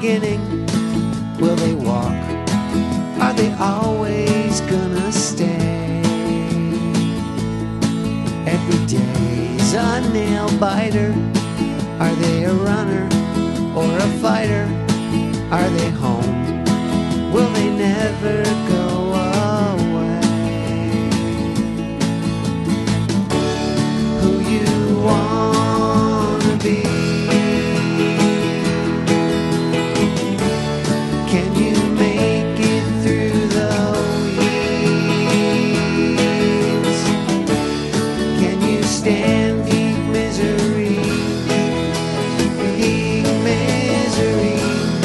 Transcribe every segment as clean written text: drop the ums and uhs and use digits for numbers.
beginning? Will they walk? Are they always gonna stay? Every day's a nail biter. Are they a runner or a fighter? Are they home? Will they never go away? Who you wanna be? Can you make it through the weeds? Can you stand deep misery? Deep misery.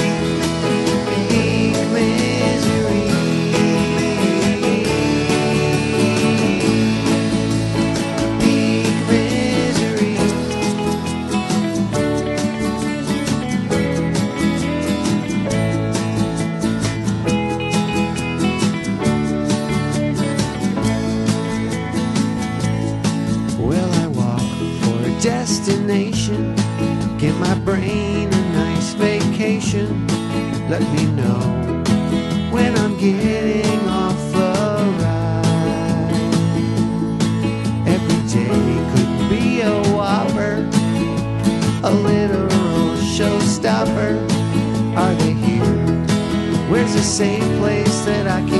Deep misery. Deep misery. Will I walk for a destination? Give my brain a nice vacation. Let me know when I'm getting off the ride. Every day could be a whopper, a literal showstopper. Are they here? Where's a safe place that I can